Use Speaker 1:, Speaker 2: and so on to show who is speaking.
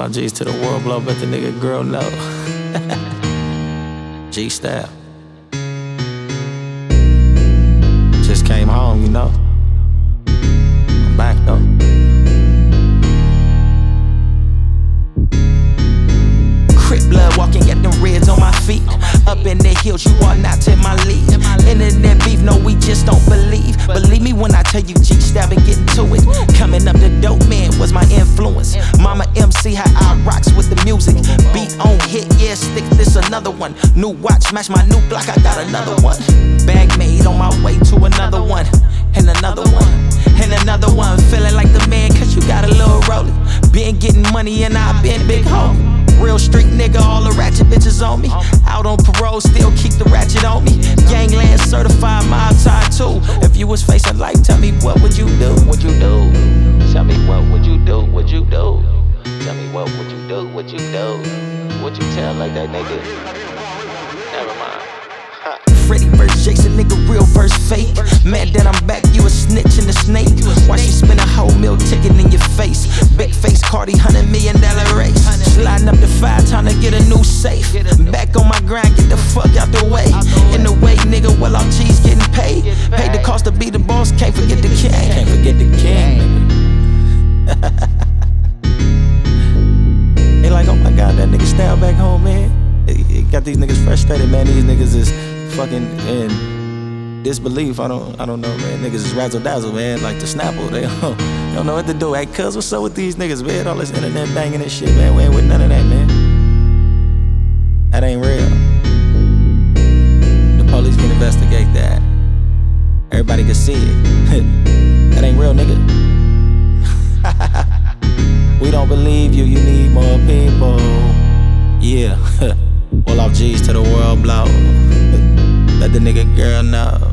Speaker 1: All our G's to the world blow, but the nigga girl know. G style. Just came home, you know. I'm back though. Crip blood walking, got them reds on my feet. Up in the hills, you are not in my league. Internet beef, no, we just don't believe. Believe me when I tell you G-Style been getting to it. Coming up, the dope man was my influence. Mama MC, how I rocks with the music. Beat on hit, yeah, stick this another one. New watch, match my new block, I got another one. Bag made on my way to another one. And another one. And another one. Feeling like the man, cause you got a little rolling. Been getting money and I been big hoe. Real street nigga, all the ratchet bitches on me. Out on parole, still keep the ratchet on me. Gangland certified, mob tied too. If you was facing life, tell me what would you do? Would you do? Tell me what would you do? Would you do? Tell me what would you do? Would you do? Would you tell like that nigga? Never mind. Freddy verse Jason, nigga, real verse fake. Mad that I'm back, you a snitch and a snake. Why she spend a whole meal ticket in your face? Big face Cardi, $100 million race. Sliding up the 5, time to get a new safe. Back on my grind, get the fuck out the way. In the way, nigga, well, all G's getting paid. Paid the cost to be the boss, can't forget the king. Can't forget the king, nigga. They like, oh my god, that nigga style back home, man. It got these niggas frustrated, man. These niggas is fucking in disbelief. I don't know, man. Niggas is razzle dazzle, man. Like the Snapple, they don't know what to do. Hey, cuz, what's up with these niggas, man? All this internet banging and shit, man. We ain't with none of that, man. That ain't real. The police can investigate that. Everybody can see it. That ain't real, nigga. We don't believe you. You need more people. Yeah. All off G's to the world blow. Let the nigga girl know.